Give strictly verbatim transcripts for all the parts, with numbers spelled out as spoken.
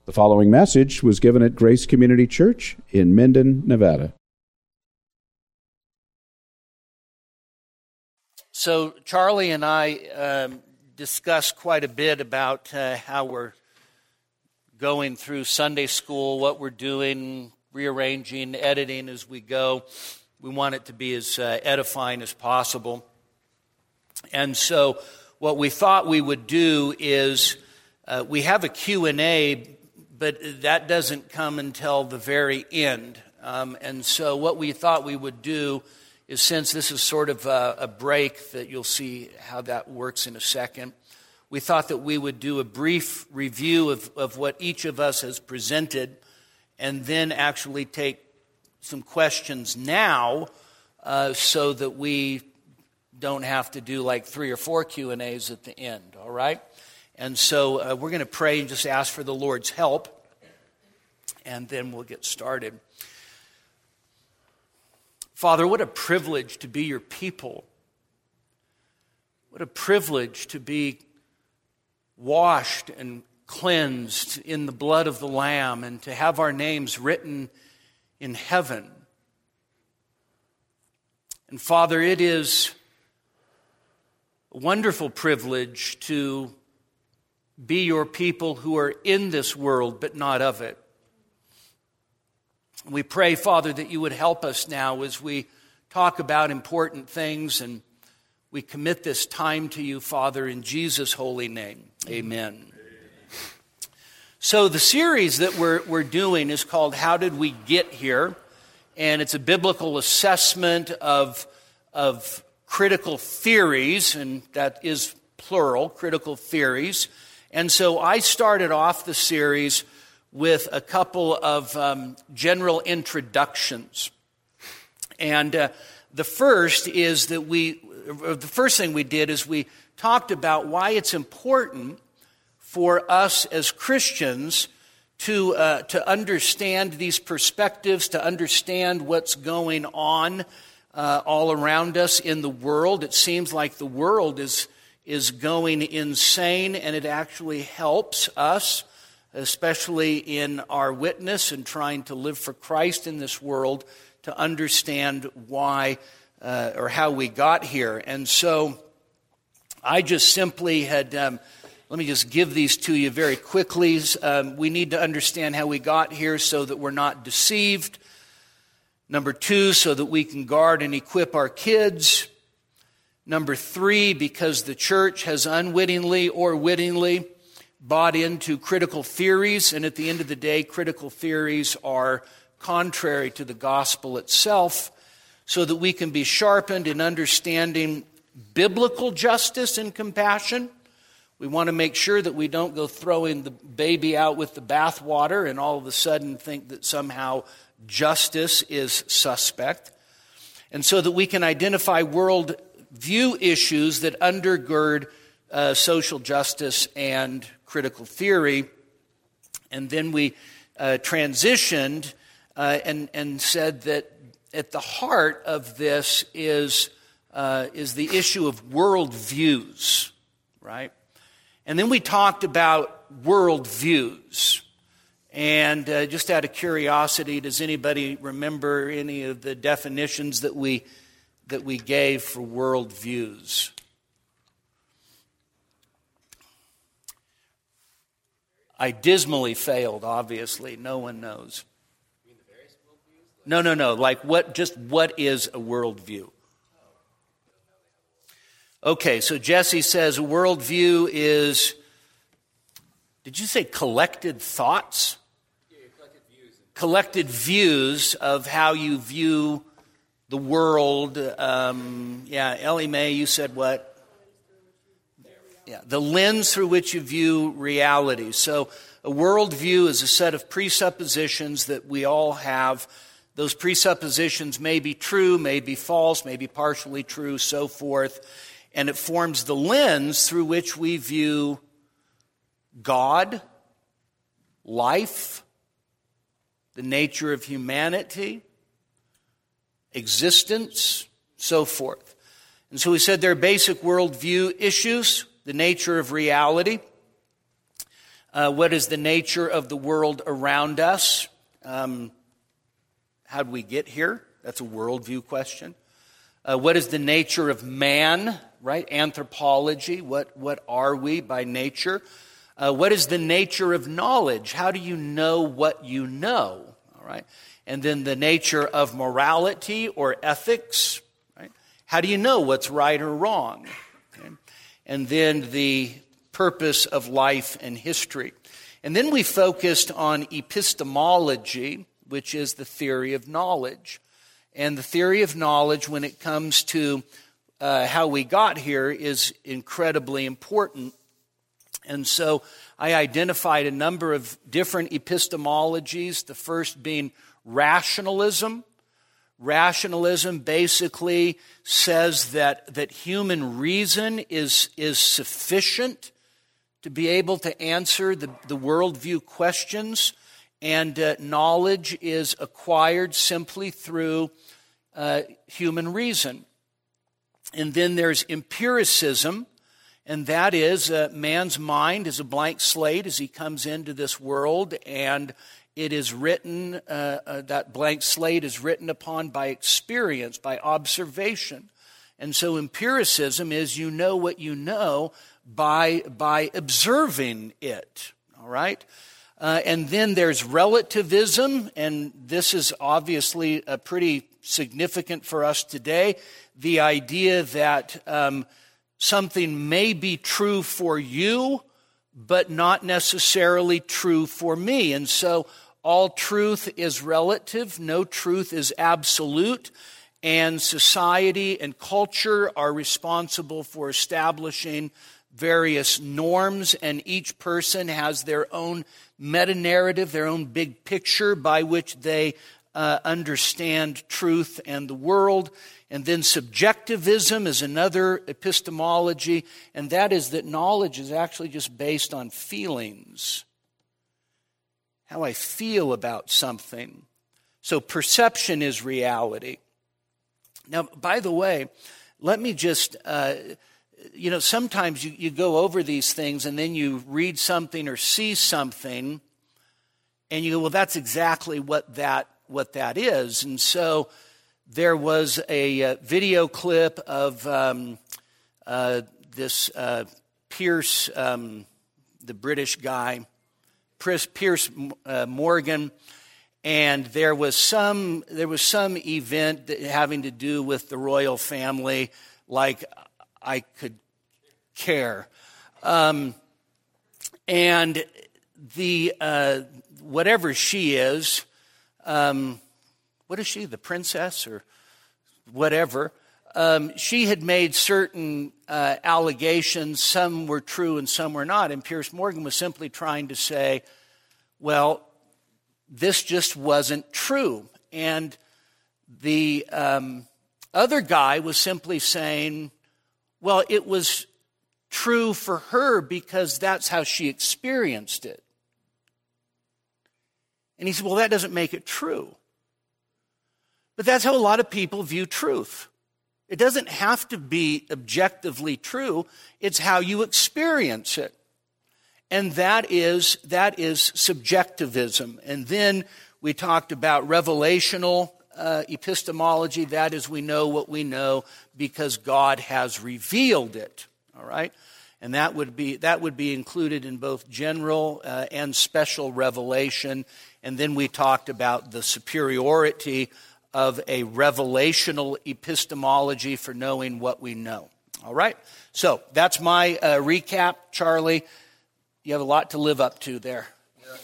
The following message was given at Grace Community Church in Minden, Nevada. So Charlie and I um, discussed quite a bit about uh, how we're going through Sunday school, what we're doing, rearranging, editing as we go. We want it to be as uh, edifying as possible. And so what we thought we would do is uh, we have a Q and A, but that doesn't come until the very end. Um, and so what we thought we would do is, since this is sort of a, a break that you'll see how that works in a second, we thought that we would do a brief review of, of what each of us has presented and then actually take some questions now uh, so that we don't have to do like three or four Q and A's at the end, all right? And so uh, we're going to pray and just ask for the Lord's help, and then we'll get started. Father, what a privilege to be your people. What a privilege to be washed and cleansed in the blood of the Lamb and to have our names written in heaven. And Father, it is a wonderful privilege to be your people who are in this world but not of it. We pray, Father, that you would help us now as we talk about important things, and we commit this time to you, Father, in Jesus' holy name. Amen. So the series that we're, we're doing is called How Did We Get Here? And it's a biblical assessment of, of critical theories, and that is plural, critical theories. And so I started off the series with a couple of um, general introductions. And uh, the first is that we, the first thing we did is we talked about why it's important for us as Christians to uh, to understand these perspectives, to understand what's going on uh, all around us in the world. It seems like the world is is going insane, and it actually helps us, especially in our witness and trying to live for Christ in this world, to understand why uh, or how we got here. And so I just simply had, um, let me just give these to you very quickly. Um, we need to understand how we got here so that we're not deceived. Number two, so that we can guard and equip our kids. Number three, because the church has unwittingly or wittingly bought into critical theories, and at the end of the day, critical theories are contrary to the gospel itself, so that we can be sharpened in understanding biblical justice and compassion. We want to make sure that we don't go throwing the baby out with the bathwater and all of a sudden think that somehow justice is suspect. And so that we can identify world view issues that undergird uh, social justice and critical theory. And then we uh, transitioned uh, and, and said that at the heart of this is, uh, is the issue of world views, right? And then we talked about world views. And uh, just out of curiosity, does anybody remember any of the definitions that we that we gave for world views? I dismally failed, obviously. No one knows. You mean the various worldviews? No, no, no. Like what? Just what is a worldview? Okay, so Jesse says a worldview is, did you say collected thoughts? Yeah, collected views. Collected views of how you view the world. Um, yeah, Ellie Mae, you said what? Yeah, the lens through which you view reality. So a worldview is a set of presuppositions that we all have. Those presuppositions may be true, may be false, may be partially true, so forth. And it forms the lens through which we view God, life, the nature of humanity, existence, so forth. And so we said there are basic worldview issues, the nature of reality, Uh, what is the nature of the world around us? Um, how did we get here? That's a worldview question. Uh, what is the nature of man, right? Anthropology. What, what are we by nature? Uh, what is the nature of knowledge? How do you know what you know? All right. And then the nature of morality or ethics, right? How do you know what's right or wrong? Okay. And then the purpose of life and history. And then we focused on epistemology, which is the theory of knowledge. And the theory of knowledge, when it comes to uh, how we got here, is incredibly important. And so I identified a number of different epistemologies, the first being rationalism. Rationalism basically says that, that human reason is, is sufficient to be able to answer the, the worldview questions, and uh, knowledge is acquired simply through uh, human reason. And then there's empiricism, and that is uh, man's mind is a blank slate as he comes into this world, and it is written, uh, uh, that blank slate is written upon by experience, by observation. And so empiricism is you know what you know by, by observing it, all right? Uh, and then there's relativism, and this is obviously uh, pretty significant for us today, the idea that um, something may be true for you, but not necessarily true for me. And so all truth is relative, no truth is absolute, and society and culture are responsible for establishing various norms, and each person has their own meta-narrative, their own big picture by which they uh, understand truth and the world. And then subjectivism is another epistemology, and that is that knowledge is actually just based on feelings, how I feel about something. So perception is reality. Now, by the way, let me just, uh, you know, sometimes you, you go over these things and then you read something or see something and you go, well, that's exactly what that what that is. And so there was a uh, video clip of um, uh, this uh, Pierce, um, the British guy, Pierce uh, Morgan, and there was some there was some event that having to do with the royal family, like I could care, um, and the uh, whatever she is, um, what is she, the princess or whatever? Um, she had made certain uh, allegations. Some were true and some were not. And Pierce Morgan was simply trying to say, well, this just wasn't true. And the um, other guy was simply saying, well, it was true for her because that's how she experienced it. And he said, well, that doesn't make it true. But that's how a lot of people view truth. It doesn't have to be objectively true. It's how you experience it. And that is, that is subjectivism. And then we talked about revelational uh, epistemology. That is, we know what we know because God has revealed it. All right? And that would be, that would be included in both general uh, and special revelation. And then we talked about the superiority of a revelational epistemology for knowing what we know. All right? So that's my uh, recap. Charlie, you have a lot to live up to there. Yeah.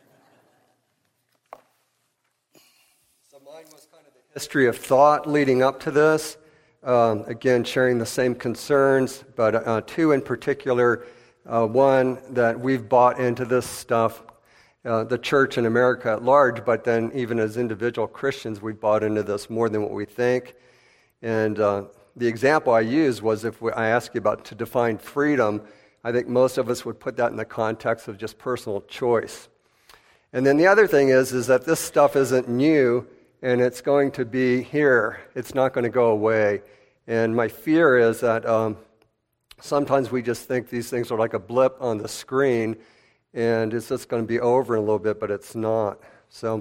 So mine was kind of the history of thought leading up to this. Um, again, sharing the same concerns, but uh, two in particular. Uh, one, that we've bought into this stuff, uh, the church in America at large, but then even as individual Christians, we've bought into this more than what we think. And uh, the example I used was if we, I ask you about to define freedom, I think most of us would put that in the context of just personal choice. And then the other thing is, is that this stuff isn't new, and it's going to be here. It's not going to go away. And my fear is that um, sometimes we just think these things are like a blip on the screen, and it's just going to be over in a little bit, but it's not. So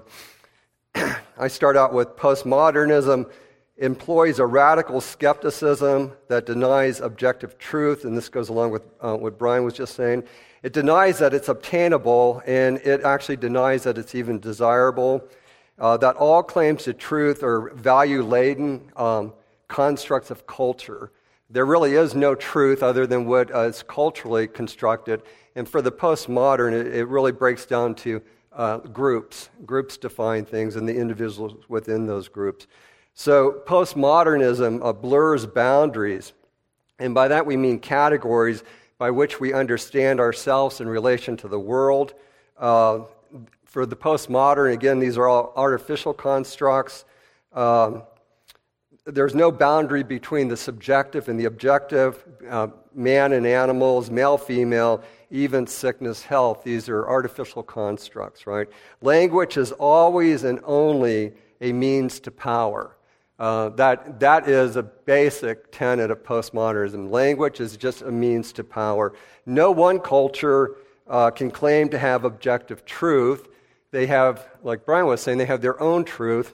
I start out with postmodernism employs a radical skepticism that denies objective truth, and this goes along with uh, what Brian was just saying. It denies that it's obtainable, and it actually denies that it's even desirable, uh, that all claims to truth are value-laden um, constructs of culture. There really is no truth other than what uh, is culturally constructed, and for the postmodern, it, it really breaks down to uh, groups. Groups define things, and the individuals within those groups. So postmodernism uh, blurs boundaries, and by that we mean categories by which we understand ourselves in relation to the world. Uh, for the postmodern, again, these are all artificial constructs. Um, there's no boundary between the subjective and the objective, uh, man and animals, male, female, even sickness, health. These are artificial constructs, right? Language is always and only a means to power. Uh, that that is a basic tenet of postmodernism. Language is just a means to power. No one culture uh, can claim to have objective truth. They have, like Brian was saying, they have their own truth,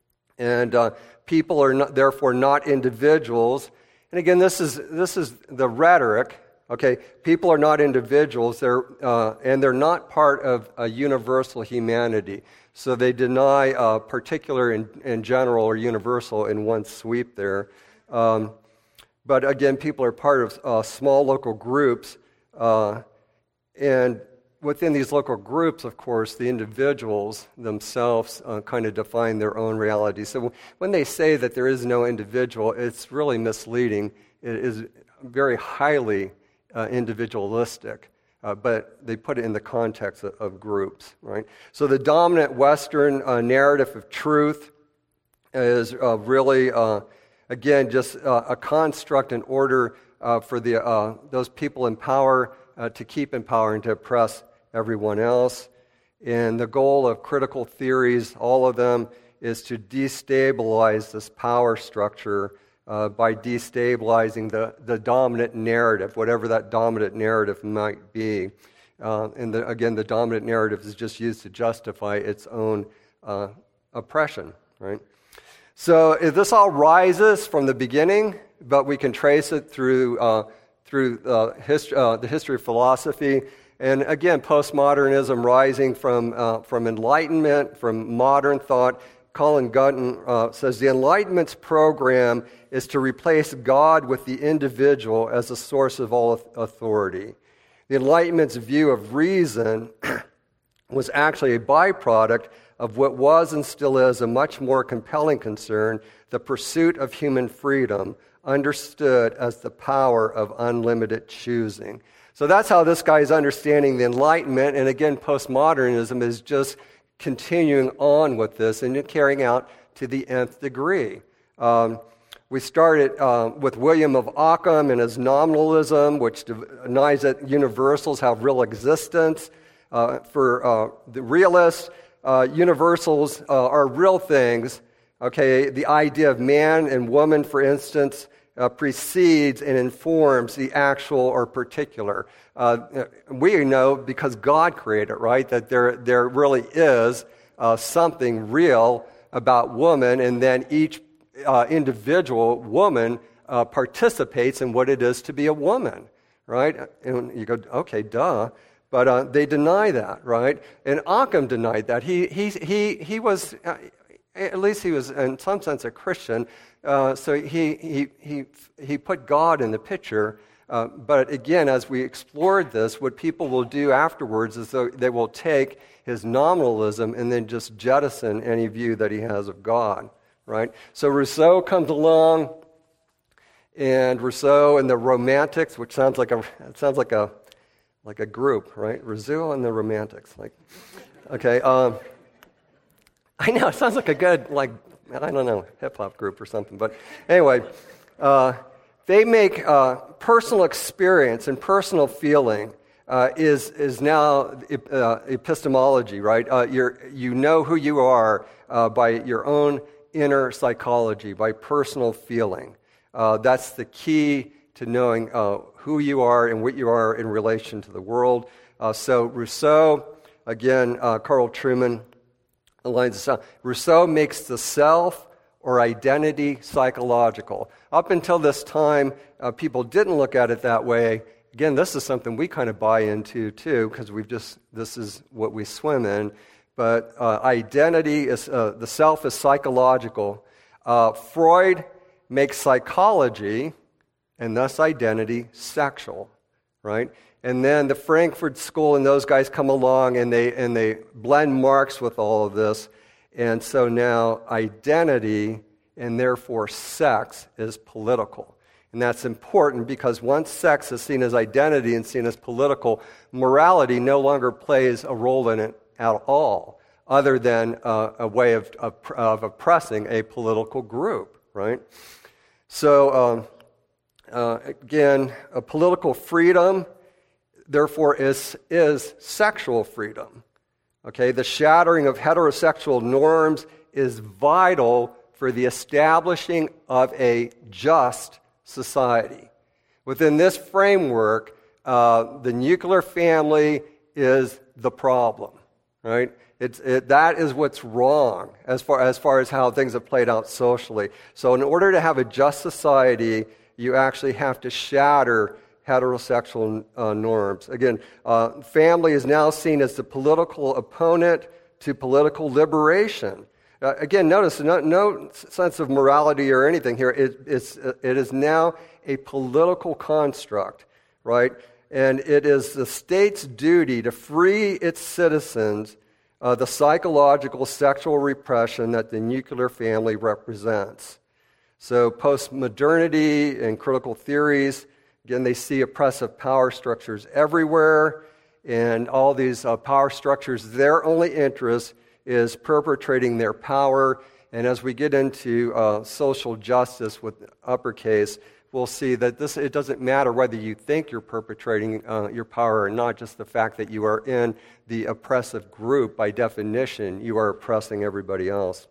and uh, people are not, therefore not individuals. And again, this is this is the rhetoric. Okay, people are not individuals. They're uh, and they're not part of a universal humanity. So they deny uh, particular and, and general or universal in one sweep there. Um, but again, people are part of uh, small local groups. Uh, and within these local groups, of course, the individuals themselves uh, kind of define their own reality. So when they say that there is no individual, it's really misleading. It is very highly uh, individualistic. Uh, but they put it in the context of, of groups, right? So the dominant Western uh, narrative of truth is uh, really, uh, again, just uh, a construct in order uh, for the uh, those people in power uh, to keep in power and to oppress everyone else. And the goal of critical theories, all of them, is to destabilize this power structure Uh, by destabilizing the, the dominant narrative, whatever that dominant narrative might be. Uh, and the, again, the dominant narrative is just used to justify its own uh, oppression, right? So if this all rises from the beginning, but we can trace it through uh, through uh, hist- uh, the history of philosophy. And again, postmodernism rising from uh, from Enlightenment, from modern thought. Colin Gunton uh, says the Enlightenment's program is to replace God with the individual as a source of all authority. The Enlightenment's view of reason was actually a byproduct of what was and still is a much more compelling concern, the pursuit of human freedom, understood as the power of unlimited choosing. So that's how this guy is understanding the Enlightenment, and again, postmodernism is just continuing on with this and carrying out to the nth degree. Um, we started uh, with William of Ockham and his nominalism, which denies that universals have real existence. Uh, for uh, the realists, uh, universals uh, are real things. Okay, the idea of man and woman, for instance, uh, precedes and informs the actual or particular. Uh, we know because God created it, right, that there there really is uh, something real about woman, and then each uh, individual woman uh, participates in what it is to be a woman, right? And you go, okay, duh. But uh, they deny that, right? And Occam denied that. He he he he was, uh, at least he was in some sense a Christian. Uh, so he he he he put God in the picture. Uh, but again, as we explored this, what people will do afterwards is they will take his nominalism and then just jettison any view that he has of God, right? So Rousseau comes along, and Rousseau and the Romantics, which sounds like a it sounds like a like a group, right? Rousseau and the Romantics, like okay. Um, I know it sounds like a good like I don't know hip hop group or something, but anyway. Uh, They make uh, personal experience and personal feeling uh, is is now uh, epistemology, right? Uh, you're, you know who you are uh, by your own inner psychology, by personal feeling. Uh, that's the key to knowing uh, who you are and what you are in relation to the world. Uh, so Rousseau, again, uh, Carl Trueman aligns this out. Rousseau makes the self or identity psychological. Up until this time, uh, people didn't look at it that way. Again, this is something we kind of buy into too, because we've just this is what we swim in. But uh, identity is uh, the self is psychological. Uh, Freud makes psychology, and thus identity, sexual, right? And then the Frankfurt School and those guys come along and they and they blend Marx with all of this. And so now identity and therefore sex is political. And that's important because once sex is seen as identity and seen as political, morality no longer plays a role in it at all, other than uh, a way of, of, of oppressing a political group, right? So, um, uh, again, a political freedom, therefore, is, is sexual freedom. Okay, the shattering of heterosexual norms is vital for the establishing of a just society. Within this framework, uh, the nuclear family is the problem, right? It's, it, that is what's wrong as far, as far as how things have played out socially. So in order to have a just society, you actually have to shatter heterosexual uh, norms. Again, uh, family is now seen as the political opponent to political liberation. Uh, again, notice no, no sense of morality or anything here. It, it's, it is now a political construct, right? And it is the state's duty to free its citizens of the psychological sexual repression that the nuclear family represents. So postmodernity and critical theories, again, they see oppressive power structures everywhere, and all these uh, power structures, their only interest is perpetrating their power. And as we get into uh, social justice with uppercase, we'll see that this it doesn't matter whether you think you're perpetrating uh, your power or not, just the fact that you are in the oppressive group, by definition, you are oppressing everybody else.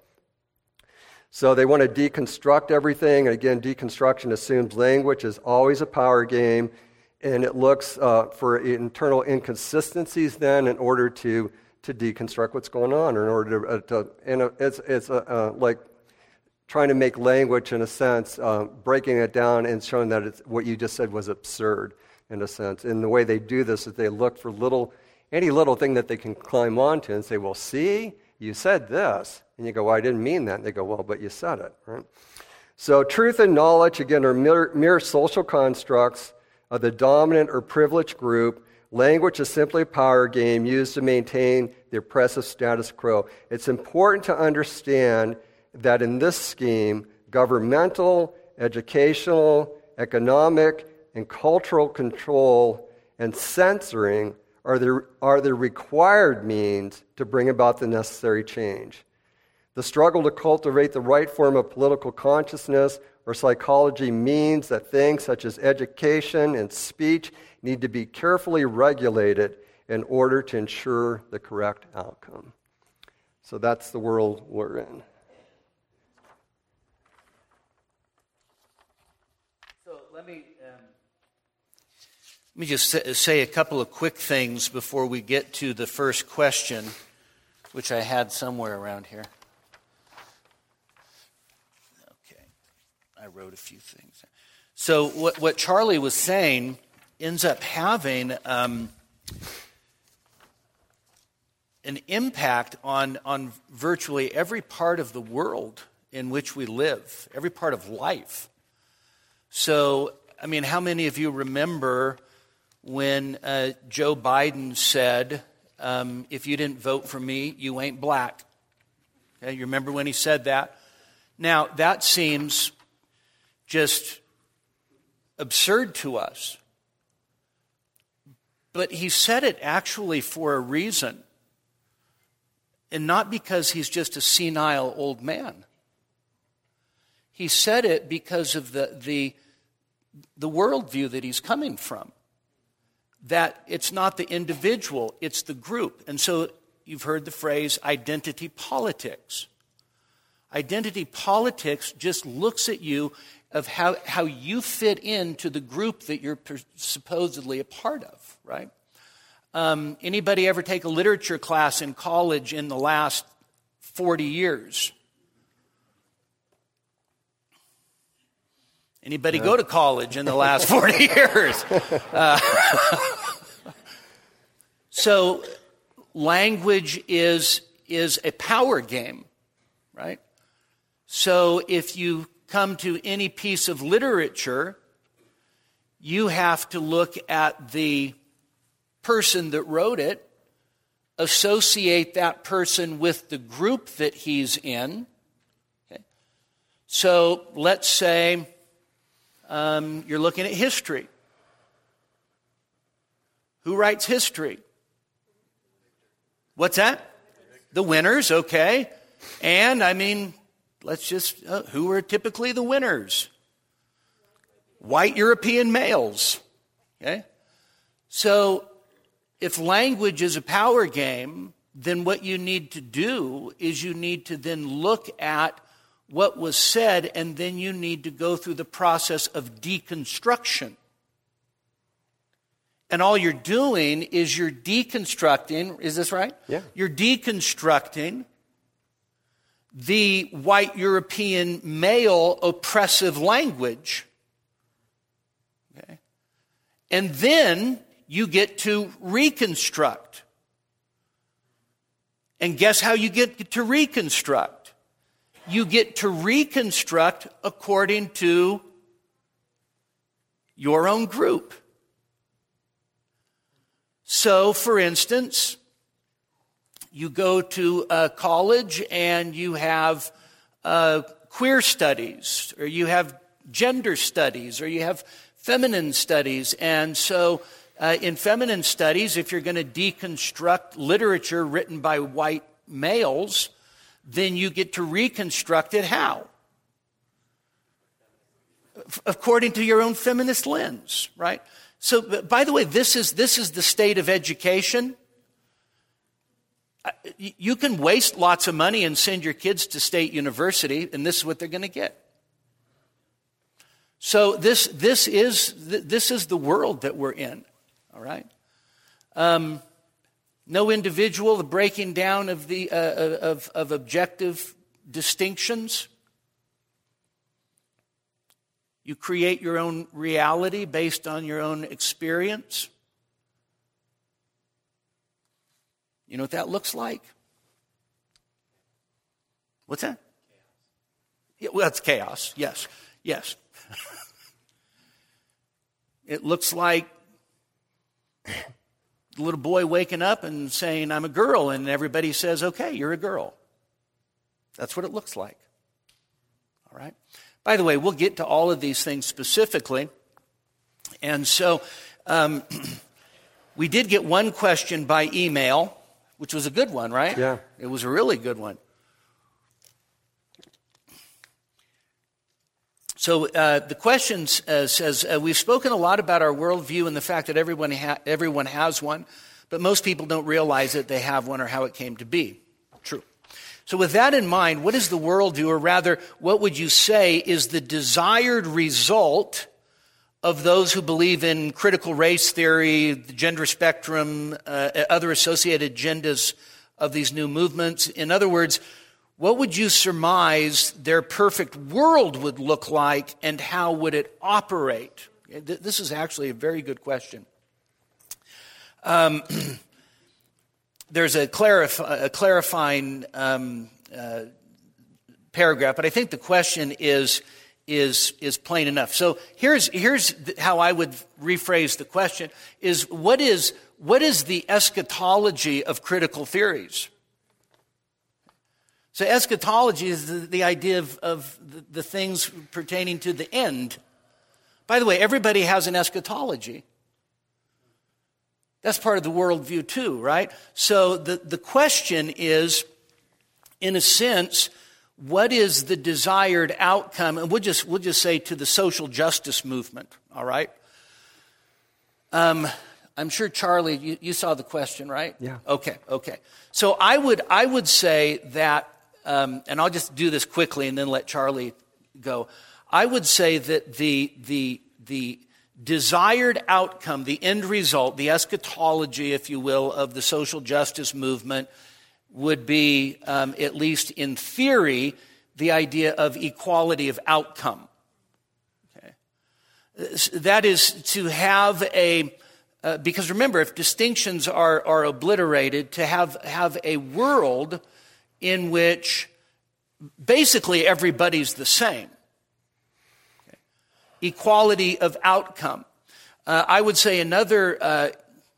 So they want to deconstruct everything. And again, deconstruction assumes language is always a power game, and it looks uh, for internal inconsistencies then in order to, to deconstruct what's going on, or in order to, uh, to and it's, it's uh, uh, like trying to make language, in a sense, uh, breaking it down and showing that it's, what you just said was absurd, in a sense. And the way they do this is they look for little, any little thing that they can climb onto and say, well, see, you said this. And you go, well, I didn't mean that. And they go, well, but you said it, right? So truth and knowledge, again, are mere, mere social constructs of the dominant or privileged group. Language is simply a power game used to maintain the oppressive status quo. It's important to understand that in this scheme, governmental, educational, economic, and cultural control and censoring are the, are the required means to bring about the necessary change. The struggle to cultivate the right form of political consciousness or psychology means that things such as education and speech need to be carefully regulated in order to ensure the correct outcome. So that's the world we're in. So let me um, let me just say a couple of quick things before we get to the first question, which I had somewhere around here. Okay, I wrote a few things. So what, what Charlie was saying ends up having um, an impact on, on virtually every part of the world in which we live, every part of life. So, I mean, how many of you remember when uh, Joe Biden said, um, if you didn't vote for me, you ain't black? Okay, you remember when he said that? Now, that seems just absurd to us. But he said it actually for a reason, and not because he's just a senile old man. He said it because of the, the, the worldview that he's coming from, that it's not the individual, it's the group. And so you've heard the phrase identity politics. Identity politics just looks at you of how, how you fit into the group that you're supposedly a part of, right? Um, anybody ever take a literature class in college in the last forty years? Anybody yeah. go to college in the last forty years? Uh, so language is, is a power game, right? So if you come to any piece of literature, you have to look at the person that wrote it, associate that person with the group that he's in. Okay. So let's say um, you're looking at history. Who writes history? What's that? The winners, okay. And, I mean, let's just, uh, who are typically the winners? White European males, okay? So, if language is a power game, then what you need to do is you need to then look at what was said, and then you need to go through the process of deconstruction. And all you're doing is you're deconstructing, is this right? Yeah. You're deconstructing the white European male oppressive language. Okay. And then you get to reconstruct. And guess how you get to reconstruct? You get to reconstruct according to your own group. So, for instance, you go to a college and you have uh, queer studies, or you have gender studies, or you have feminine studies. And so uh, in feminine studies, if you're going to deconstruct literature written by white males, then you get to reconstruct it how? According to your own feminist lens, right? So, by the way, this is this is the state of education. You can waste lots of money and send your kids to state university, and this is what they're going to get. So this this is this is the world that we're in. All right. Um, no individual, the breaking down of the uh, of of objective distinctions. You create your own reality based on your own experience. You know what that looks like? What's that? Yeah, well, that's chaos. Yes, yes. It looks like the little boy waking up and saying, "I'm a girl," and everybody says, "Okay, you're a girl." That's what it looks like. All right? By the way, we'll get to all of these things specifically. And so um, we did get one question by email, which was a good one, right? Yeah. It was a really good one. So uh, the question uh, says, uh, we've spoken a lot about our worldview and the fact that everyone ha- everyone has one, but most people don't realize that they have one or how it came to be. True. So with that in mind, what is the worldview, or rather, what would you say is the desired result of those who believe in critical race theory, the gender spectrum, uh, other associated agendas of these new movements? In other words, what would you surmise their perfect world would look like, and how would it operate? This is actually a very good question. Um, there's a, clarif- a clarifying um, uh, paragraph, but I think the question is is is plain enough. So here's here's how I would rephrase the question: is what is what is the eschatology of critical theories? So eschatology is the, the idea of, of the, the things pertaining to the end. By the way, everybody has an eschatology. That's part of the worldview too, right? So the, the question is, in a sense, what is the desired outcome? And we'll just we'll just say to the social justice movement, all right? Um, I'm sure, Charlie, you, you saw the question, right? Yeah. Okay, okay. So I would I would say that, um, and I'll just do this quickly and then let Charlie go. I would say that the the the desired outcome, the end result, the eschatology, if you will, of the social justice movement would be, um, at least in theory, the idea of equality of outcome. Okay. That is to have a, uh, because remember, if distinctions are, are obliterated, to have, have a world in which basically everybody's the same. Equality of outcome. Uh, I would say another uh,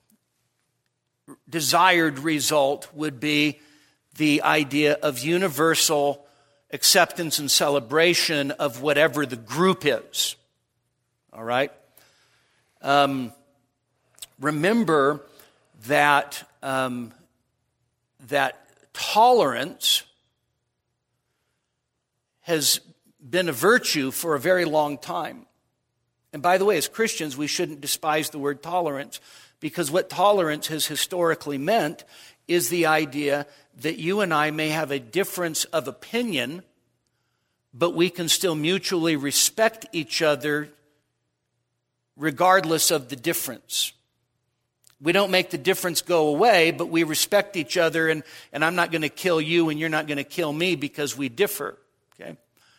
desired result would be the idea of universal acceptance and celebration of whatever the group is. All right? Um, remember that, um, that tolerance has been a virtue for a very long time. And by the way, as Christians, we shouldn't despise the word tolerance, because what tolerance has historically meant is the idea that you and I may have a difference of opinion, but we can still mutually respect each other regardless of the difference. We don't make the difference go away, but we respect each other, and, and I'm not going to kill you and you're not going to kill me because we differ. Okay?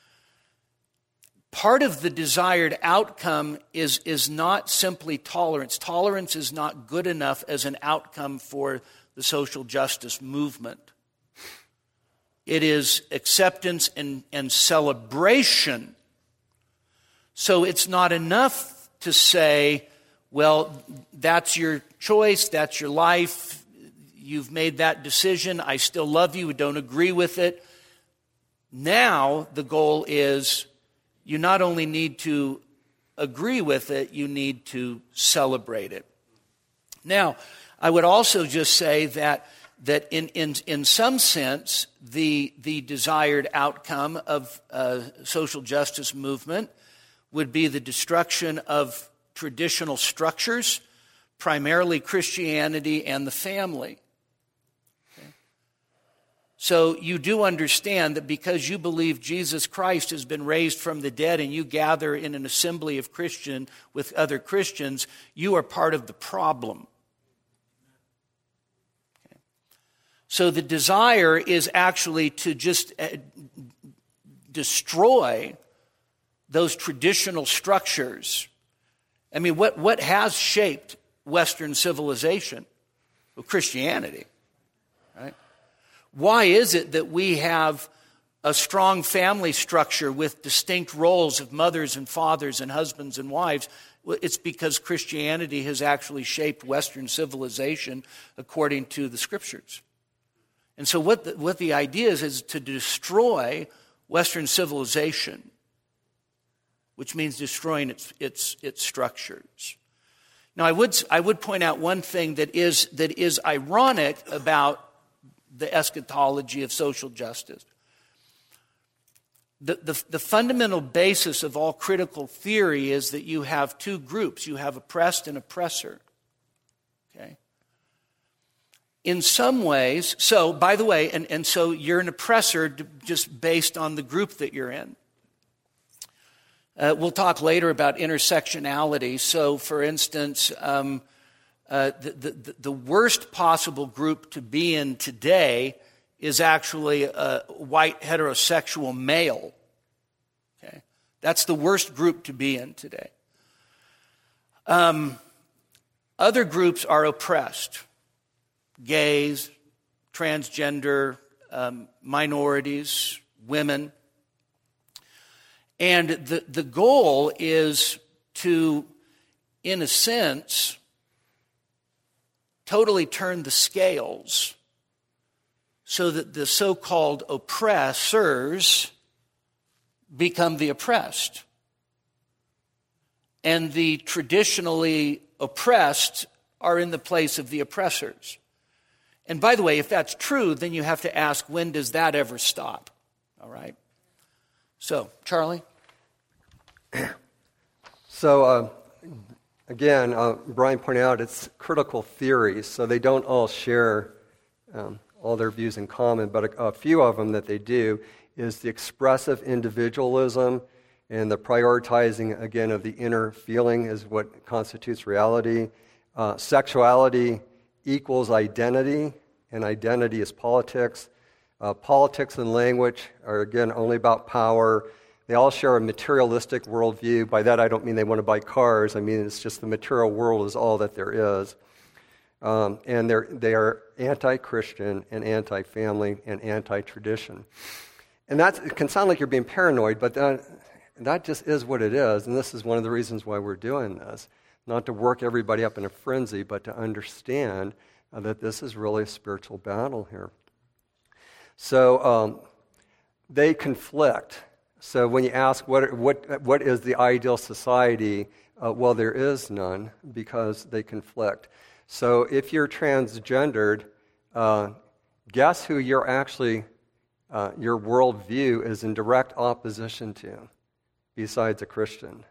Part of the desired outcome is, is not simply tolerance. Tolerance is not good enough as an outcome for the social justice movement. It is acceptance and, and celebration. So it's not enough to say, well, that's your choice, that's your life, you've made that decision, I still love you, don't agree with it. Now the goal is, you not only need to agree with it, you need to celebrate it. Now, I would also just say that that in in, in some sense, the the desired outcome of uh, social justice movement would be the destruction of traditional structures, primarily Christianity and the family. So you do understand that because you believe Jesus Christ has been raised from the dead and you gather in an assembly of Christian with other Christians, you are part of the problem. Okay. So the desire is actually to just uh, destroy those traditional structures. I mean, what, what has shaped Western civilization? Well, Christianity, right? Why is it that we have a strong family structure with distinct roles of mothers and fathers and husbands and wives? Well, it's because Christianity has actually shaped Western civilization according to the Scriptures. And so what the, what the idea is, is to destroy Western civilization, which means destroying its its its structures. Now, I would I would point out one thing that is that is ironic about the eschatology of social justice. The, the, the fundamental basis of all critical theory is that you have two groups. You have oppressed and oppressor. Okay? In some ways, so, by the way, and, and so you're an oppressor just based on the group that you're in. Uh, we'll talk later about intersectionality. So, for instance, um, Uh, the, the, the worst possible group to be in today is actually a white heterosexual male. Okay, that's the worst group to be in today. Um, other groups are oppressed: gays, transgender, um, minorities, women. And the, the goal is to, in a sense, totally turn the scales so that the so-called oppressors become the oppressed. And the traditionally oppressed are in the place of the oppressors. And by the way, if that's true, then you have to ask, when does that ever stop? All right? So, Charlie? So, uh, again, uh, Brian pointed out it's critical theories, so they don't all share um, all their views in common, but a, a few of them that they do is the expressive individualism And the prioritizing, again, of the inner feeling is what constitutes reality. Uh, sexuality equals identity, and identity is politics. Uh, politics and language are, again, only about power. They all share a materialistic worldview. By that, I don't mean they want to buy cars. I mean, it's just the material world is all that there is. Um, and they're, they are anti-Christian and anti-family and anti-tradition. And that it can sound like you're being paranoid, but that, that just is what it is. And this is one of the reasons why we're doing this. Not to work everybody up in a frenzy, but to understand uh, that this is really a spiritual battle here. So um, they conflict. So when you ask what what what is the ideal society, uh, well, there is none because they conflict. So if you're transgendered, uh, guess who you're actually, uh, your worldview is in direct opposition to, besides a Christian?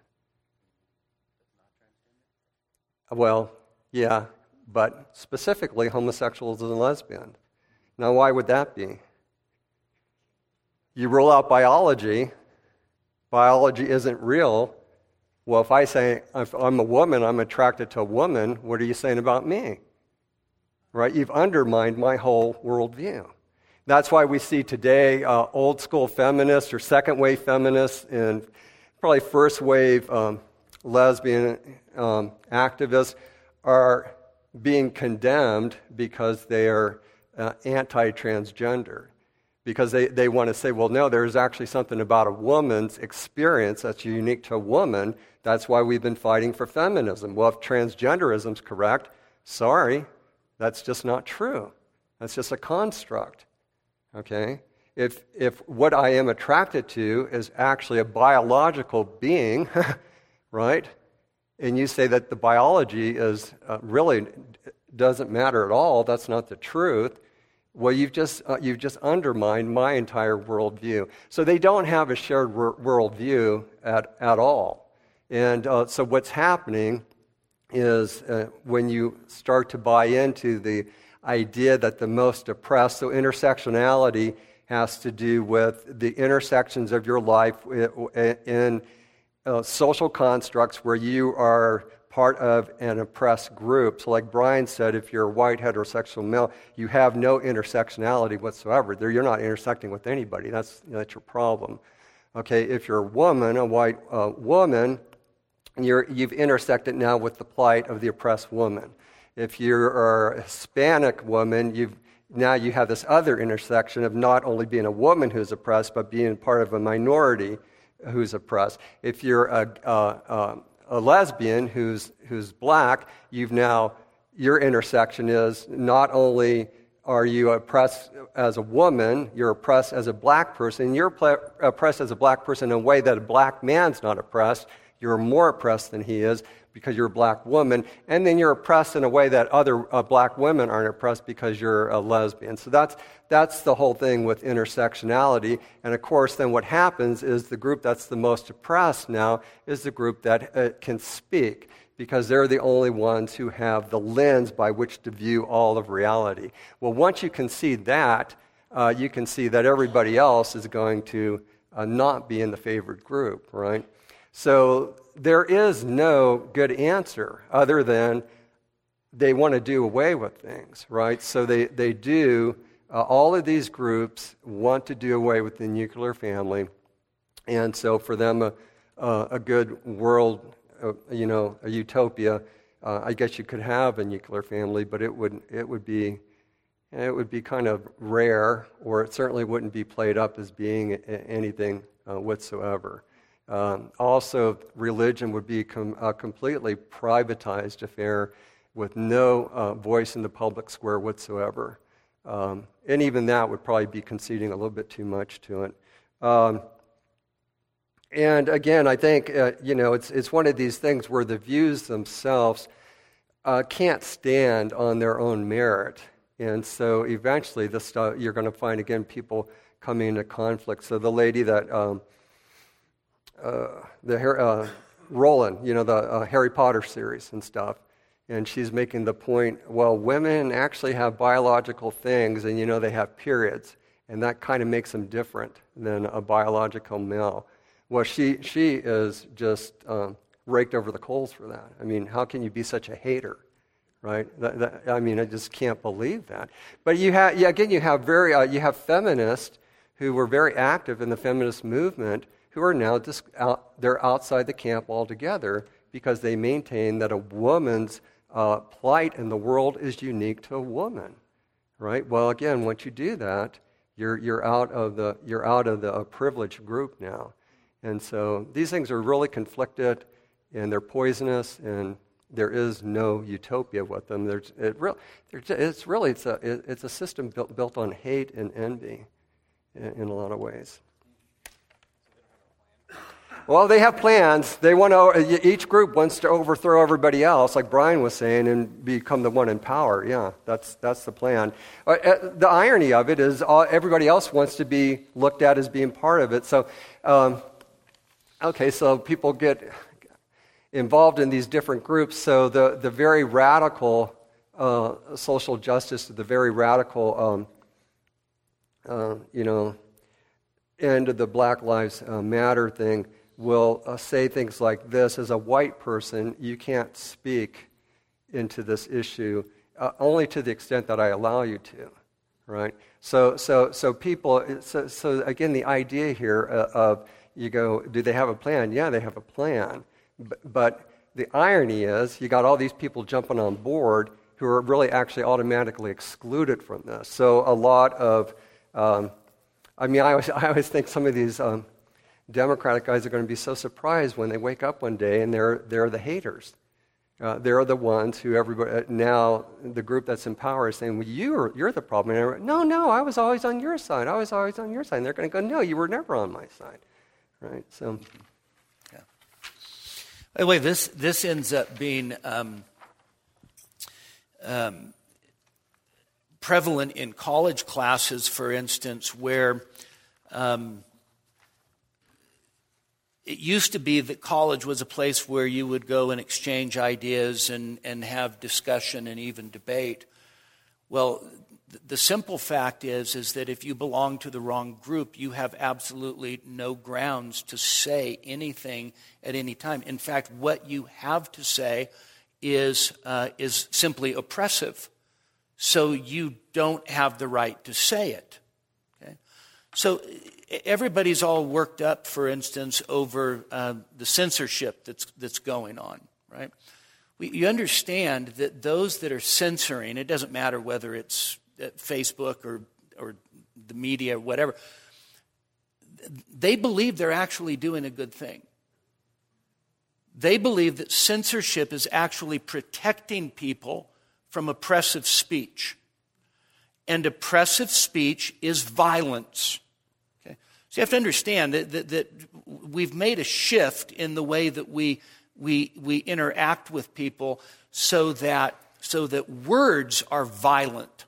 Well, yeah, but specifically homosexuals and lesbians. Now, why would that be? You rule out biology. Biology isn't real. Well, if I say, if I'm a woman, I'm attracted to a woman, what are you saying about me? Right? You've undermined my whole worldview. That's why we see today uh, old school feminists or second wave feminists and probably first wave um, lesbian um, activists are being condemned because they are uh, anti-transgender. Because they, they want to say, well, no, there's actually something about a woman's experience that's unique to a woman. That's why we've been fighting for feminism. Well, if transgenderism's correct, sorry, that's just not true. That's just a construct, okay? If, if what I am attracted to is actually a biological being, right, and you say that the biology is uh, really doesn't matter at all, that's not the truth, well, you've just uh, you've just undermined my entire worldview. So they don't have a shared wor- worldview at, at all. And uh, so what's happening is uh, when you start to buy into the idea that the most oppressed, so intersectionality has to do with the intersections of your life in uh, social constructs where you are part of an oppressed group. So like Brian said, if you're a white heterosexual male, you have no intersectionality whatsoever. There, you're not intersecting with anybody. That's, that's your problem. Okay, if you're a woman, a white uh, woman, you're, you've intersected now with the plight of the oppressed woman. If you're a Hispanic woman, you've now you have this other intersection of not only being a woman who's oppressed, but being part of a minority who's oppressed. If you're a, a, a a lesbian who's who's black, you've now, your intersection is not only are you oppressed as a woman, you're oppressed as a black person, you're oppressed as a black person in a way that a black man's not oppressed. You're more oppressed than he is because you're a black woman, and then you're oppressed in a way that other uh, black women aren't oppressed because you're a lesbian. So that's that's the whole thing with intersectionality. And of course, then what happens is the group that's the most oppressed now is the group that uh, can speak, because they're the only ones who have the lens by which to view all of reality. Well, once you can see that, uh, you can see that everybody else is going to uh, not be in the favored group, right? So there is no good answer other than they want to do away with things, right? So they, they do, uh, all of these groups want to do away with the nuclear family. And so for them, a, a, a good world, uh, you know, a utopia, uh, I guess you could have a nuclear family, but it would it would be it would be kind of rare, or it certainly wouldn't be played up as being a, anything uh, whatsoever. Um, also, religion would be com- a completely privatized affair with no uh, voice in the public square whatsoever. Um, and even that would probably be conceding a little bit too much to it. Um, and again, I think, uh, you know, it's it's one of these things where the views themselves uh, can't stand on their own merit. And so eventually this uh, you're going to find, again, people coming into conflict. So the lady that... Um, Uh, the uh, Rowland, you know, the uh, Harry Potter series and stuff, and she's making the point, well, women actually have biological things, and, you know, they have periods, and that kind of makes them different than a biological male. Well, she she is just um, raked over the coals for that. I mean, how can you be such a hater, right? That, that, I mean, I just can't believe that. But you have, yeah, again, you have very uh, you have feminists who were very active in the feminist movement who are now just out, they're outside the camp altogether because they maintain that a woman's uh, plight in the world is unique to a woman, right? Well, again, once you do that, you're you're out of the you're out of the uh, privileged group now. And so these things are really conflicted, and they're poisonous, and there is no utopia with them. There's, it re- it's really it's a it's a system built built on hate and envy, in, in a lot of ways. Well, they have plans. They want to. Each group wants to overthrow everybody else, like Brian was saying, and become the one in power. Yeah, that's that's the plan. Uh, the irony of it is, all, everybody else wants to be looked at as being part of it. So. Um, Okay, so people get involved in these different groups. So the, the very radical uh, social justice, the very radical, um, uh, you know, end of the Black Lives uh, Matter thing will uh, say things like this: as a white person, you can't speak into this issue uh, only to the extent that I allow you to, right? So, so, so people. So, so again, the idea here uh, of you go, do they have a plan? Yeah, they have a plan. But, but the irony is, you got all these people jumping on board who are really actually automatically excluded from this. So a lot of, um, I mean, I always, I always think some of these um, Democratic guys are going to be so surprised when they wake up one day and they're they're the haters. Uh, they're the ones who everybody now the group that's in power is saying, well, you're you're the problem. And no, no, I was always on your side. I was always on your side. And they're going to go, no, you were never on my side. Right, so. Yeah. By the way, this this ends up being um, um, prevalent in college classes, for instance, where um, it used to be that college was a place where you would go and exchange ideas and, and have discussion and even debate. Well, the simple fact is, is that if you belong to the wrong group, you have absolutely no grounds to say anything at any time. In fact, what you have to say is uh, is simply oppressive. So you don't have the right to say it. Okay? So everybody's all worked up, for instance, over uh, the censorship that's that's going on, right? We, you understand that those that are censoring, it doesn't matter whether it's Facebook or or the media or whatever, they believe they're actually doing a good thing. They believe that censorship is actually protecting people from oppressive speech. And oppressive speech is violence. Okay? So you have to understand that, that, that we've made a shift in the way that we we we interact with people so that so that words are violent.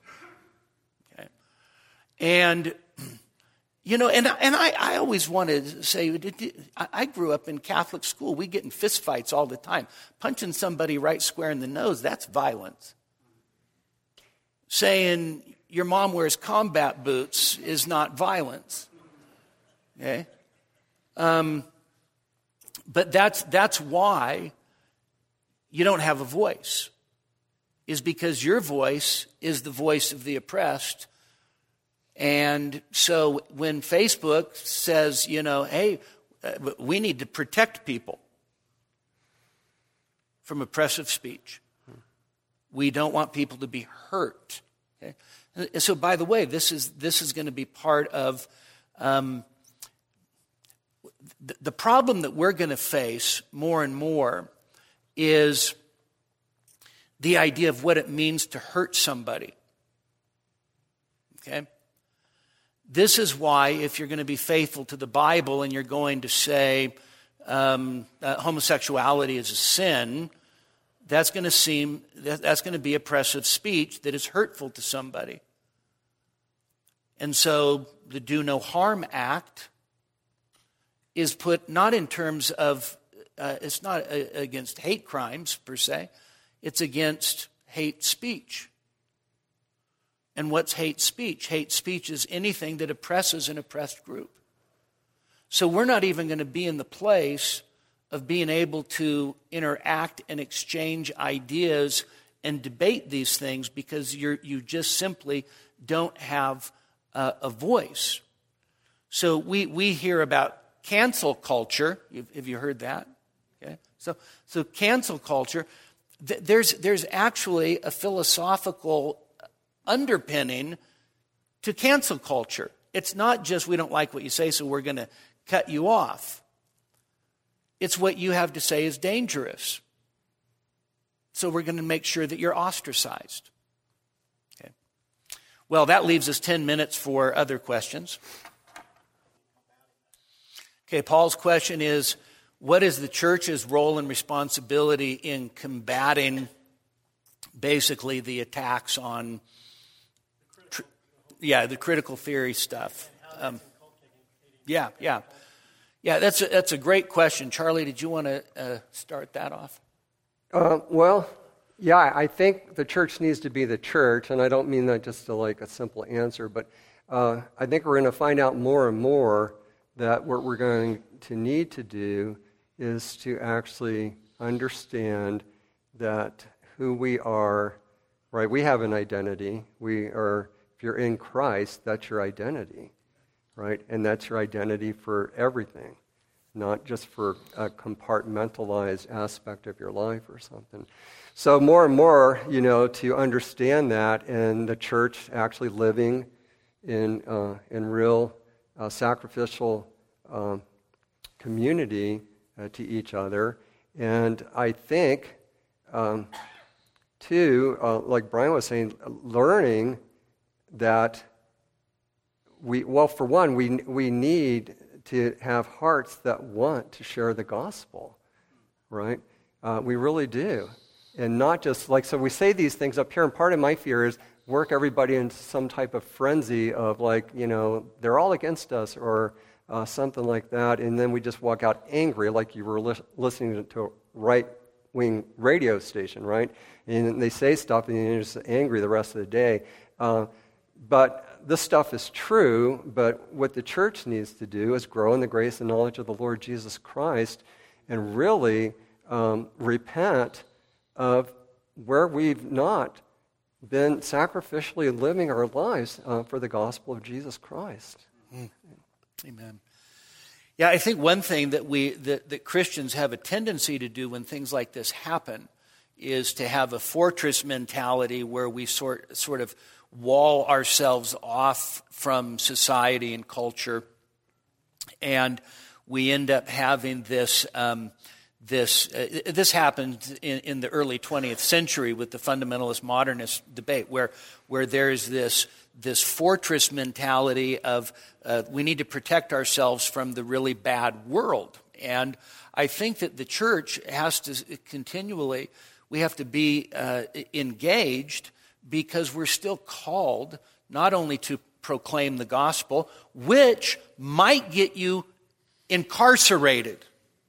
And, you know, and and I, I always wanted to say, I grew up in Catholic school. We get in fist fights all the time. Punching somebody right square in the nose, that's violence. Saying your mom wears combat boots is not violence. Okay? Um, but that's that's why you don't have a voice, is because your voice is the voice of the oppressed. And so when Facebook says, you know, hey, uh, we need to protect people from oppressive speech. We don't want people to be hurt. Okay? And so, by the way, this is this is going to be part of um, the, the problem that we're going to face more and more is the idea of what it means to hurt somebody. Okay? This is why, if you're going to be faithful to the Bible and you're going to say um, uh, homosexuality is a sin, that's going to seem that, that's going to be oppressive speech that is hurtful to somebody. And so the Do No Harm Act is put not in terms of uh, it's not a, against hate crimes per se, it's against hate speech. And what's hate speech? Hate speech is anything that oppresses an oppressed group. So we're not even going to be in the place of being able to interact and exchange ideas and debate these things because you're, you just simply don't have uh, a voice. So we, we hear about cancel culture. Have you heard that? Okay. So, so cancel culture, th- there's, there's actually a philosophical underpinning to cancel culture. It's not just we don't like what you say, so we're going to cut you off. It's what you have to say is dangerous. So we're going to make sure that you're ostracized. Okay. Well, that leaves us ten minutes for other questions. Okay, Paul's question is, what is the church's role and responsibility in combating basically the attacks on, tr- yeah, the critical theory stuff? Um, yeah, yeah. Yeah, that's a, that's a great question. Charlie, did you want to uh, start that off? Uh, well, yeah, I think the church needs to be the church, and I don't mean that just to like a simple answer, but uh, I think we're going to find out more and more that what we're going to need to do is to actually understand that who we are, right? We have an identity. We are, if you're in Christ, that's your identity, right? And that's your identity for everything, not just for a compartmentalized aspect of your life or something. So more and more, you know, to understand that, and the church actually living in uh, in real uh, sacrificial um, community uh, to each other. And I think, um, too, uh, like Brian was saying, learning that we, well, for one, we we need to have hearts that want to share the gospel, right? Uh, we really do. And not just, like, so we say these things up here, and part of my fear is work everybody into some type of frenzy of, like, you know, they're all against us, or uh, something like that, and then we just walk out angry, like you were li- listening to a right-wing radio station, right? And they say stuff, and you're just angry the rest of the day. Uh, but this stuff is true, but what the church needs to do is grow in the grace and knowledge of the Lord Jesus Christ and really um, repent of where we've not been sacrificially living our lives uh, for the gospel of Jesus Christ. Mm. Amen. Yeah, I think one thing that we that, that Christians have a tendency to do when things like this happen is to have a fortress mentality where we sort sort of wall ourselves off from society and culture, and we end up having this um, this uh, this happened in, in the early twentieth century with the fundamentalist modernist debate, where where there's this this fortress mentality of uh, we need to protect ourselves from the really bad world. And I think that the church has to continually, we have to be uh, engaged, because we're still called not only to proclaim the gospel, which might get you incarcerated,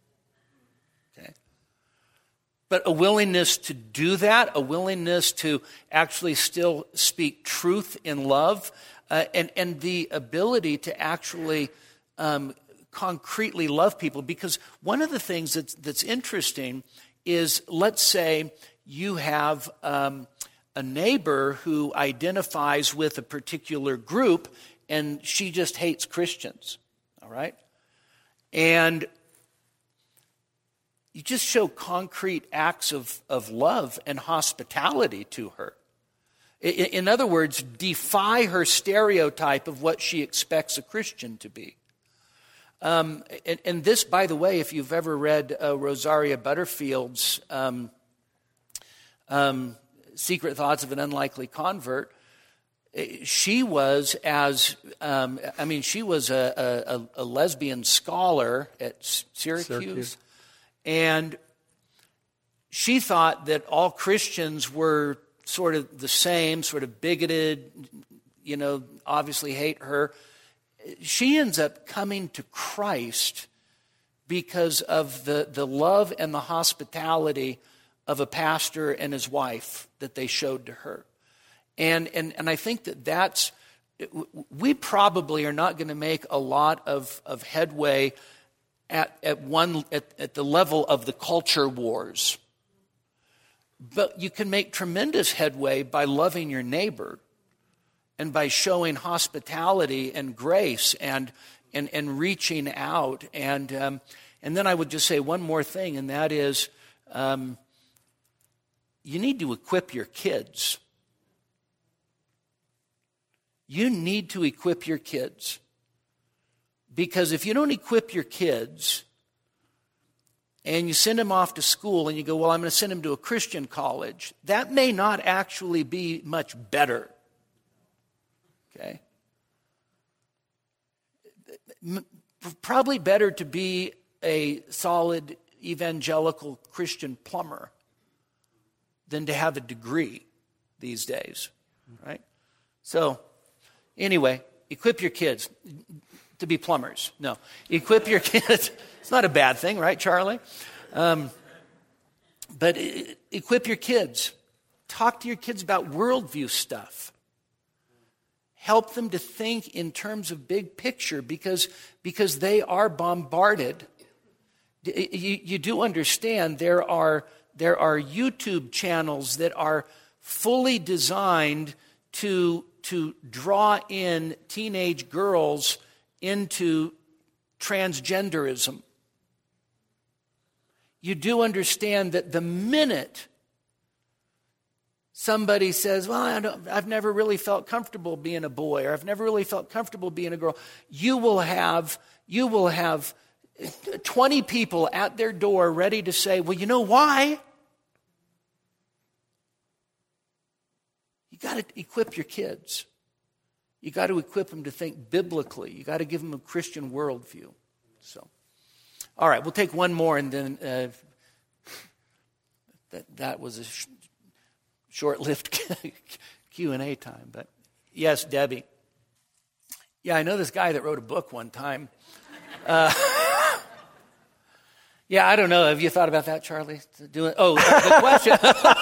okay, but a willingness to do that, a willingness to actually still speak truth in love, uh, and, and the ability to actually um, concretely love people. Because one of the things that's, that's interesting is, let's say you have Um, a neighbor who identifies with a particular group, and she just hates Christians, all right? And you just show concrete acts of, of love and hospitality to her. In, in other words, defy her stereotype of what she expects a Christian to be. Um, and, and this, by the way, if you've ever read uh, Rosaria Butterfield's um, um, Secret Thoughts of an Unlikely Convert, she was as, um, I mean, she was a, a, a lesbian scholar at Syracuse, Syracuse, and she thought that all Christians were sort of the same, sort of bigoted, you know, obviously hate her. She ends up coming to Christ because of the, the love and the hospitality of a pastor and his wife that they showed to her. And and and I think that that's we probably are not going to make a lot of, of headway at, at, one, at, at the level of the culture wars. But you can make tremendous headway by loving your neighbor and by showing hospitality and grace and and, and reaching out. And um, and then I would just say one more thing, and that is um, you need to equip your kids. You need to equip your kids. Because if you don't equip your kids and you send them off to school and you go, well, I'm going to send them to a Christian college, that may not actually be much better. Okay? Probably better to be a solid evangelical Christian plumber than to have a degree these days, right? So, anyway, equip your kids to be plumbers. No, equip your kids. It's not a bad thing, right, Charlie? Um, but equip your kids. Talk to your kids about worldview stuff. Help them to think in terms of big picture because, because they are bombarded. You, you do understand there are, there are YouTube channels that are fully designed to, to draw in teenage girls into transgenderism. You do understand that the minute somebody says, well, I don't, I've never really felt comfortable being a boy, or I've never really felt comfortable being a girl, you will have, you will have twenty people at their door ready to say, well, you know why? You got to equip your kids. You got to equip them to think biblically. You got to give them a Christian worldview. So, all right, we'll take one more, and then uh, that that was a sh- short-lived Q and A time. But yes, Debbie. Yeah, I know this guy that wrote a book one time. Uh, yeah, I don't know. Have you thought about that, Charlie? Doing oh, the question.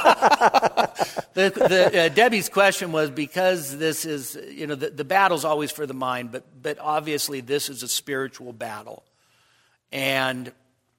the the uh, Debbie's question was because this is you know the, the battle's always for the mind, but but obviously this is a spiritual battle, and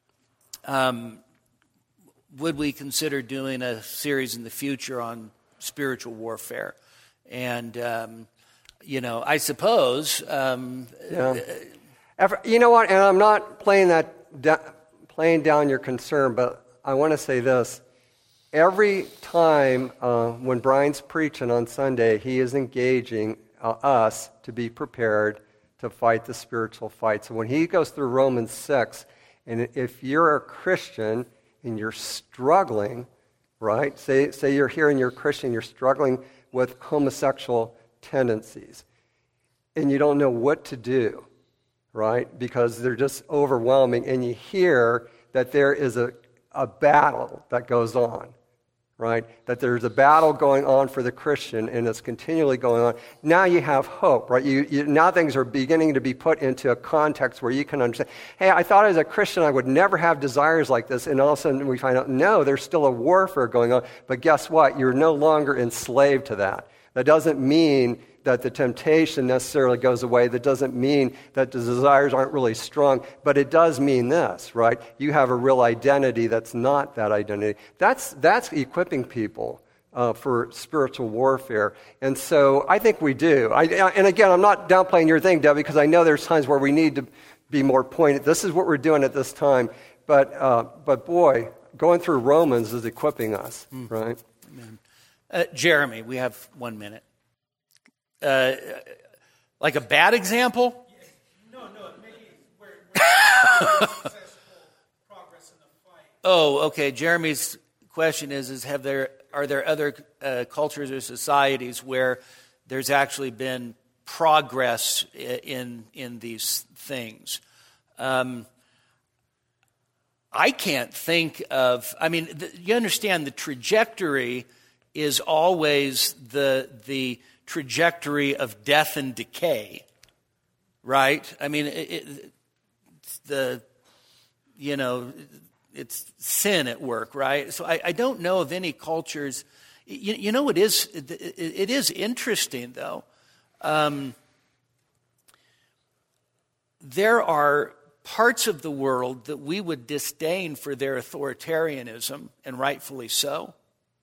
um, would we consider doing a series in the future on spiritual warfare? And um, you know, I suppose. Um, yeah. After, you know what? And I'm not playing that. Da- playing down your concern, but I want to say this. Every time uh, when Brian's preaching on Sunday, he is engaging uh, us to be prepared to fight the spiritual fight. So when he goes through Romans six, and if you're a Christian and you're struggling, right? Say, say you're here and you're a Christian, you're struggling with homosexual tendencies, and you don't know what to do, right? Because they're just overwhelming, and you hear that there is a, a battle that goes on, right? That there's a battle going on for the Christian, and it's continually going on. Now you have hope, right? You, you now things are beginning to be put into a context where you can understand, hey, I thought as a Christian I would never have desires like this, and all of a sudden we find out, no, there's still a warfare going on, but guess what? You're no longer enslaved to that. That doesn't mean that the temptation necessarily goes away. That doesn't mean that the desires aren't really strong, but it does mean this, right? You have a real identity that's not that identity. That's that's equipping people uh, for spiritual warfare. And so I think we do. I, and again, I'm not downplaying your thing, Debbie, because I know there's times where we need to be more pointed. This is what we're doing at this time. But, uh, but boy, going through Romans is equipping us, mm. right? Amen. Uh, Jeremy, we have one minute. Uh, like a bad example? No, no, maybe where, where successful progress in the fight. Oh, okay. Jeremy's question is: Is have there are there other uh, cultures or societies where there's actually been progress in in these things? Um, I can't think of. I mean, the, you understand the trajectory is always the the. trajectory of death and decay, right? I mean, it, it, it's the, you know, it's sin at work, right? So I, I don't know of any cultures. You, you know, it is it, it is interesting though. Um, there are parts of the world that we would disdain for their authoritarianism, and rightfully so.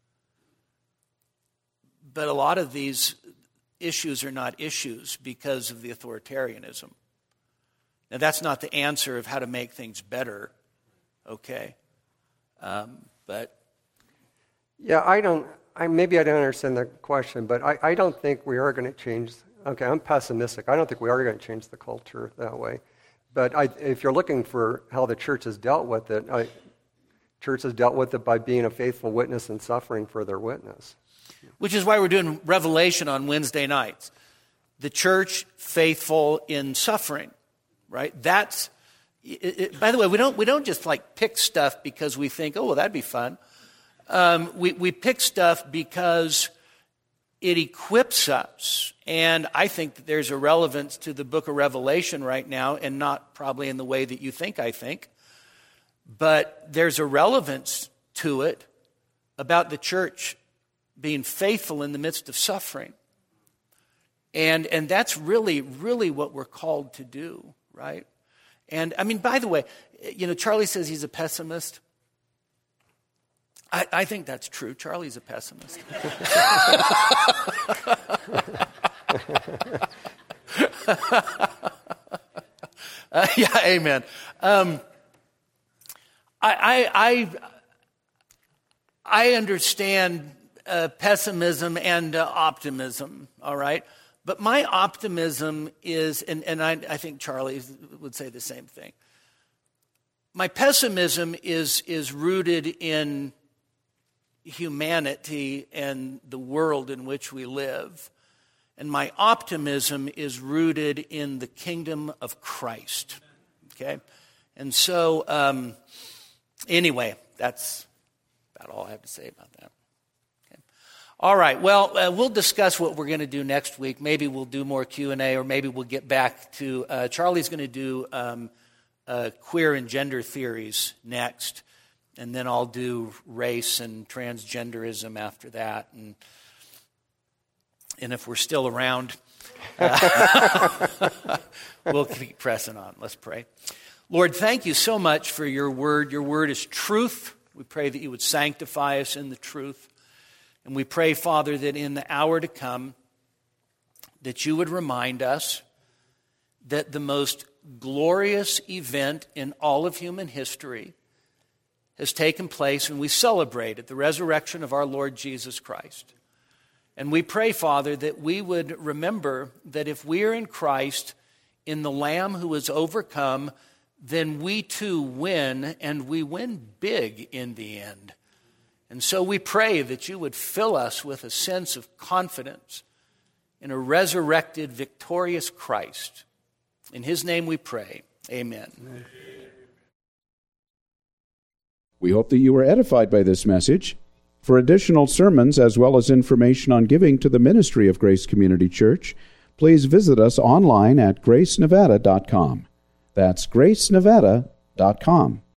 But a lot of these issues are not issues because of the authoritarianism. Now, that's not the answer of how to make things better, okay? Um, but... Yeah, I don't, I, maybe I don't understand the question, but I, I don't think we are going to change, okay, I'm pessimistic. I don't think we are going to change the culture that way. But I, if you're looking for how the church has dealt with it, I, church has dealt with it by being a faithful witness and suffering for their witness. Which is why we're doing Revelation on Wednesday nights. The church faithful in suffering, right? That's, it, it, by the way, we don't we don't just like pick stuff because we think, oh, well, that'd be fun. Um, we, we pick stuff because it equips us. And I think that there's a relevance to the book of Revelation right now, and not probably in the way that you think I think. But there's a relevance to it about the church being faithful in the midst of suffering. And and that's really, really what we're called to do, right? And, I mean, by the way, you know, Charlie says he's a pessimist. I, I think that's true. Charlie's a pessimist. uh, yeah, amen. Um, I, I, I, I understand uh, pessimism and uh, optimism, all right? But my optimism is, and, and I, I think Charlie would say the same thing. My pessimism is is rooted in humanity and the world in which we live. And my optimism is rooted in the kingdom of Christ. Okay? And so, um, anyway, that's about all I have to say about that. Okay. All right, well, uh, we'll discuss what we're going to do next week. Maybe we'll do more Q and A, or maybe we'll get back to, uh, Charlie's going to do um, uh, queer and gender theories next. And then I'll do race and transgenderism after that. And and if we're still around, uh, we'll keep pressing on. Let's pray. Lord, thank you so much for your word. Your word is truth. We pray that you would sanctify us in the truth. And we pray, Father, that in the hour to come, that you would remind us that the most glorious event in all of human history has taken place, and we celebrated the resurrection of our Lord Jesus Christ. And we pray, Father, that we would remember that if we are in Christ, in the Lamb who is overcome, then we too win, and we win big in the end. And so we pray that you would fill us with a sense of confidence in a resurrected, victorious Christ. In his name we pray. Amen. Amen. We hope that you were edified by this message. For additional sermons as well as information on giving to the ministry of Grace Community Church, please visit us online at grace nevada dot com. That's grace nevada dot com.